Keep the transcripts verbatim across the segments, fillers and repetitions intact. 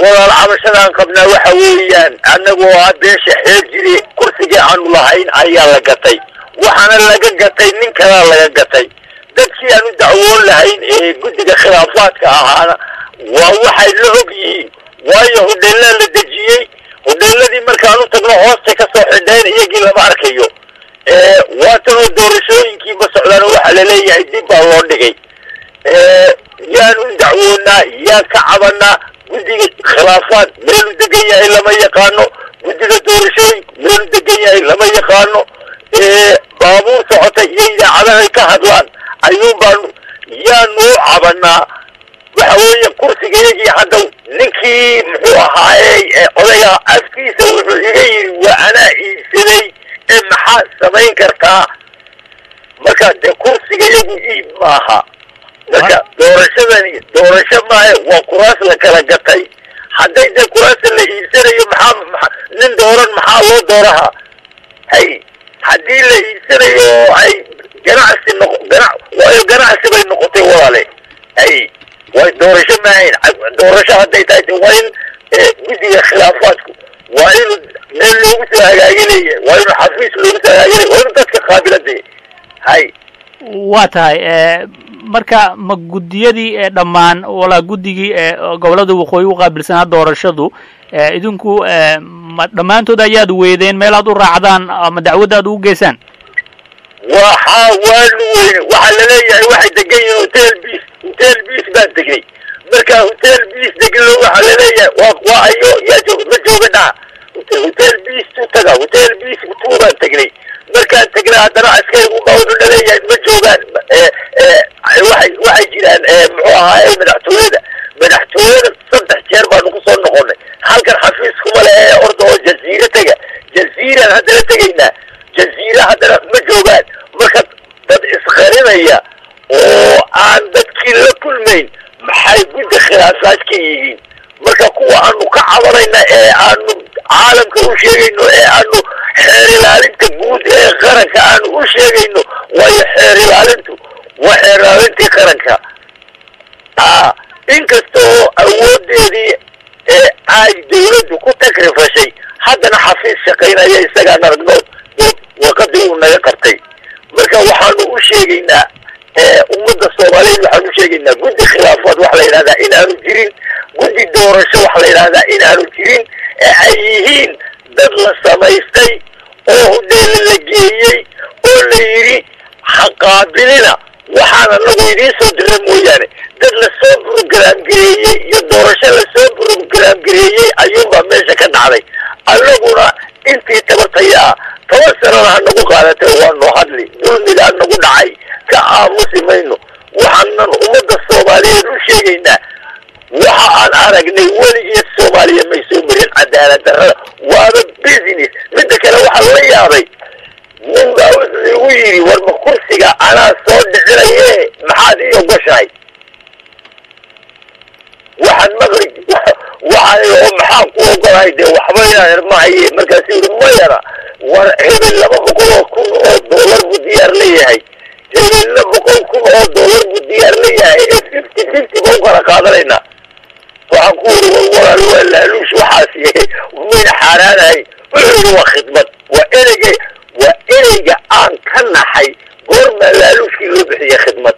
walaal cabashadaan qabnaa waxa weeyaan annagoo ah beesha xeejiri kursigii aanu lahayn ayaa la gatay waxaana laga gatay nin kalaa laga gatay dadkii aanu dacwoon lahayn ee guddiga khilaafaadka ahaana waa waxay la og yihiin waayo hodheellaa la dejiyey hodheelladii markaanu tagno hoosta ka soo xidheen iyagii lama arkayo waatanoo doorashooyinkii ma socdaano waxaa laleeyahay dib baa loo dhigay yaan u dacwoonaa yaan ka cabanaa guddiga khilaafaad meelu degan yahay lama yaqaano guddiga doorashooyinka meelu degan yahay lama yaqaano baabuur socotay iyo idaacadahay ka hadlaan ayuun baanu yaanu u cabanaa waxa weeye kursigayagii hadda ninkii muxuu ahaaye odayga afkiisa wuxuu iga yidhi waa anaa iibsaday ee maxaad samayn kartaa marka dee kursigayagu iib maaha marka doorashadani doorasho maahe waa kuraas la kala gatay hadday dee kuraasta la iibsanayo maxaa nin dooran maxaa loo dooraha hay haddii la iibsanayo ay ganacsi noqo gana waayo ganacsi bay noqotay walaale hay way doorasho maahayn doorasho hadday tahay waa in guddiga khilaafaadku waa inuu meel loogu soo hagaaginaya waa inuu xafiis loogu soo hagaaginaya waa inuu dadka qaabilada hay waa tahay marka ma guddiyadii ee dhammaan walaa guddigii ee gobolada waqooyi u qaabilsanaa doorashadu idinku ma dhammaantood ayaad weydeen meel aad u raacdaan ama dacwadda aad ugu geysaan waxaa waanu weyne waxaa laleeyahay waxay degan yihiin hotel bis hotel bis baa degay marka hotel bis deglo waxaa laleeyahay waa waa ayo yaa joog ma jooga dhaa hotel bis tu taga hotel bis tu baan tegnay markaan tegnay haddana askarigu baa wuxuu laleeyahay ma joogaan waxay waxay jiraan muxuu ahaaye madaxtooyada madaxtooyada saddex jeer baanu kusoo noqonay halkan xafiis kuma le ee orda oo jaziira tega jaziiraan haddana tegaynaa jaziira haddana ma joogaan marka dad isqarinaya oo aan dadkii la kulmayn maxay guddi khilaafaadka yihiin marka kuwa aanu ka cabanayna ee aanu caalamka u sheegayno ee aanu xeer ilaalinta guud ee qaranka aanu u sheegayno waayo xeer ilaalintu waa xeer ilaalintii qaranka inkasta oo awoodeedii ee ay dawladdu ku takrifashay haddana xafiis shaqaynaya isagaan aragno warqadii uu naga qabtay marka waxaanu u sheegaynaa ummadda soomaaliyeed waxaanu u sheegaynaa guddi khilaafaad waxa la yidhahdaa inaanu jirin guddi doorasho waxa la yidhahdaa inaanu jirin ee ay yihiin dad la samaystay oo hodheela la geeyey oo la yidhi ha qaabilina waxaan anagu idiin soo dira mooyaane dad lasoo brograamgareeyey iyo doorasho lasoo brograamgareeyey ayuunbaa meesha ka dhacday annaguna intii tabartayaa toban sanana ha nagu qaadatay waanu hadli dulmigaa nagu dhacay ka aamusi mayno waxaanan ummadda soomaaliyeed u sheegaynaa waxa aan aragnay weligeed soomaaliya may soo marin cadaalad darrada waaba business midda kale waxaa la yaabay nin baa wuxuu igu yidhi war ma kursiga anaa soo dhicinaye maxaad ii ogoshahay waxaan maqli waxaan oo maxaan ku ogolahay dee waxba inaan mahaye markaasu yidhi mayana war hebel laba boqol oo kun oo doolar buu diyaar leeyahay hebelna boqol kun oo doolar buu diyaar leeyahay ee fifty fifty ba u kala qaadanaynaa waxaan ku wuri war walaal waa laaluush waxaas yahay mayna xaaraanahay wuxuu yidhi waa khidmad waa ereyga waa ereyga aan ka naxay goormaa laaluushkii loo bixiyay khidmad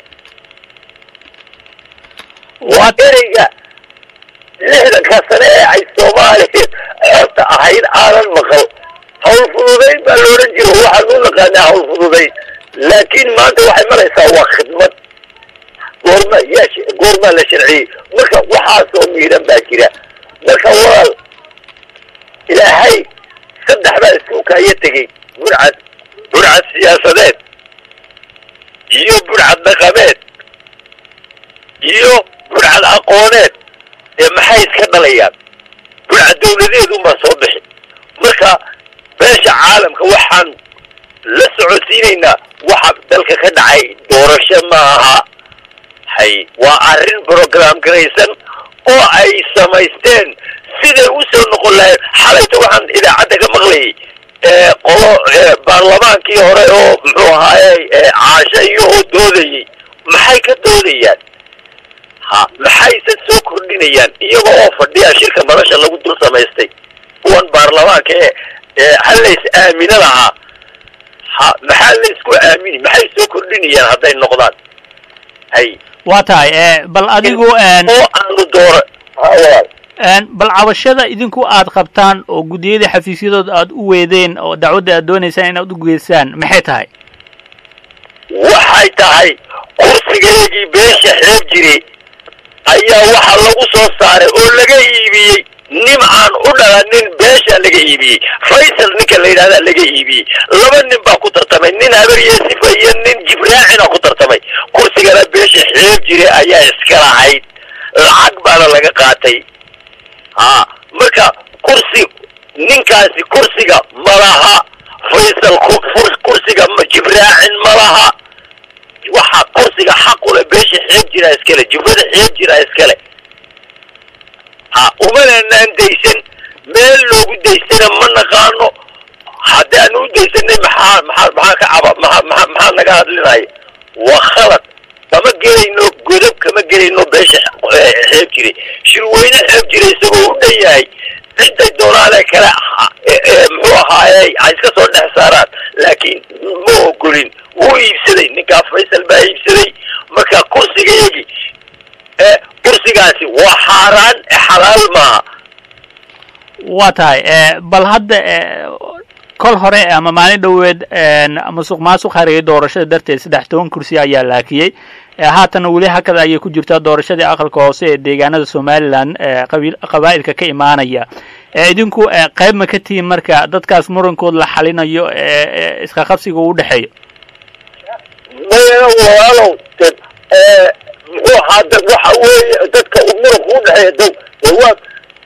waa ereyga lixdanka sane ee ay soomaaliya xorta ahayd aanan maqal hawl fududayn baa la odhan jiro waxaan u naqaanaa hawl fududayn laakiin maanta waxay maraysaa waa khidmad goorma yaa goormaa la sharciyey marka waxaasoo miidhan baa jira marka walaal ilaahay saddex baa iskuukaya tegey burcad burcad siyaasadeed iyo burcad dhaqameed iyo burcad aqooneed ee maxay iska dhalayaan burcad dawladeedunbaa soo bixi marka beesha caalamka waxaan la socodsiinaynaa waxa dalka ka dhacay doorasho maaha hay waa arrin brogram garaysan oo ay samaysteen siday u soo noqon lahayd xalayta waxaan idaacadda ka maqlayay qolo baarlamaankii hore oo muxuu ahaaye caasho iyo oo doodayay maxay ka doodayaan ha maxayse soo kordhinayaan iyaga oo fadhiya shirka madasha lagu dul samaystay kuwan baarlamaanka ee ee hal la is aamina lahaa ha maxaa la isku aamini maxay soo kordhinayaan hadday noqdaan hay waa tahay bal adigu oo aanu doora bal cabashada idinku aad qabtaan oo guddiyada xafiisyadooda aad u weedeen oo dacwadda aad doonaysaan inaad u geysaan maxay tahay waxay tahay kursigeygii beesha xeeb jiray ayaa waxaa lagu soo saaray oo laga iibiyey nin aan u dhalanin beesha laga iibiyey faysal ninka la yidhahda laga iibiyey laba nin baa ku tartamay nin habar yeesifa iyo nin jibraacina ku tartamay kursigana beesha xeeb jiray ayaa iska lahayd lacag baana laga qaatay ha marka kursi ninkaasi kursiga malaha faysal kursiga jibraacin malaha waxa kursiga xaq u leh beesha xeeb jira iskale jubada xeeb jira iskale ha umananaan daysan meel loogu daysana ma naqaano haddaan u daysanay maxaa maxaa maxaa ka caba maxaa maxaa maxaa naga hadlinaya waa khalad kama gelayno godob kama gelayno beesha xeeb jire shirweyne xeeb jira isagoo u dhan yahay ciday doonaale kale muxuu ahaaye ay iska soo dhex saaraan laakiin ma ogolin wuu iibsaday ninkaa faysal baa iibsaday marka kursigayagii ee kursigaasi waa xaaraan xalaal maaha waa tahay bal hadda kol hore ama maalin dhoweed musuq maasuq hareeyay doorashada darteed saddex toban kursi ayaa laakiyey haatana weli hakada ayay ku jirtaa doorashadii aqalka hoose ee deegaanada somaliland qabaa'ilka ka imaanaya idinku qayb ma ka tihiin marka dadkaas murankood la xalinayo iska qabsiga u dhexeeyo mayana walaalow muxuu ahaa waxa weeye dadka muranku u dhexeeya dow waad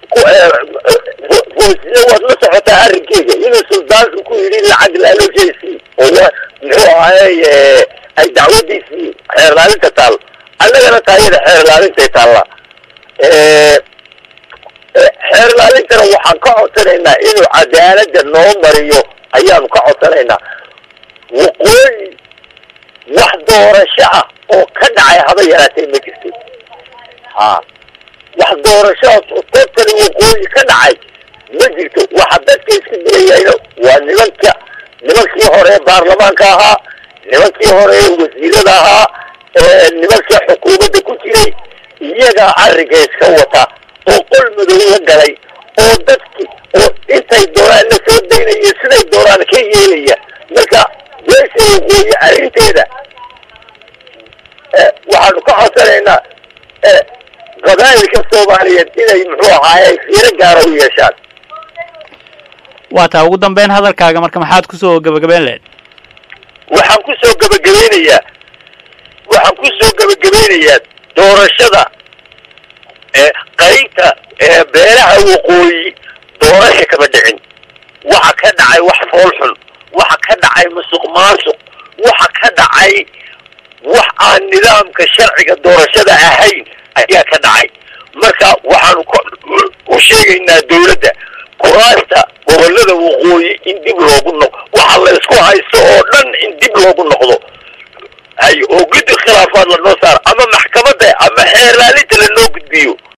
foosiye waad la socotaa arrinkeyga inuu suldaanku ku yidhi lacag laalojaysi oo muxuu ahaye ay dacwadiisii xeer laalinta taal annagana taayada xeer laalintay taalla xeer laalintana waxaan ka codsanaynaa inuu cadaaladda noo mariyo ayaanu ka codsanaynaa waqooyi wax doorasho ah oo ka dhacay haba yaraatee ma jirto ha wax doorashoaas totally waqooyi ka dhacay ma jirto waxa dadka isku dilayayna waa nimanka nimankii hore baarlamaanka ahaa nimankii hore wasiirada ahaa nimanka xukuumadda ku jiray iyagaa arriga iska wata oo qol madow la galay oo dadki oo intay doonaan la soo daynaya siday doonaan ka yeelaya marka beesha waqooyi arrinteeda waxaanu ka codsanaynaa qabaa'ilka soomaaliyeed inay muxuu ahaaye fiiro gaara u yeeshaan waa taa ugu dambeyn hadalkaaga marka maxaad kusoo gabagabeyn lahayd waxaan kusoo gabagabeynayaa waxaan kusoo gabagabeynayaa doorashada ee qaybta ee beeraha waqooyi doorasha kama dhicin waxa ka dhacay wax fool xun waxa ka dhacay musuq maasuq waxa ka dhacay wax aan nidaamka sharciga doorashada ahayn ayaa ka dhacay marka waxaanu u sheegaynaa dawladda kuraasta gobolada waqooyi in dib loogu noqdo waxa la isku haysto oo dhan in dib loogu noqdo hay oo guddi khilaafaad lanoo saaro ama maxkamadda ama xeer laalinta lanoo gudbiyo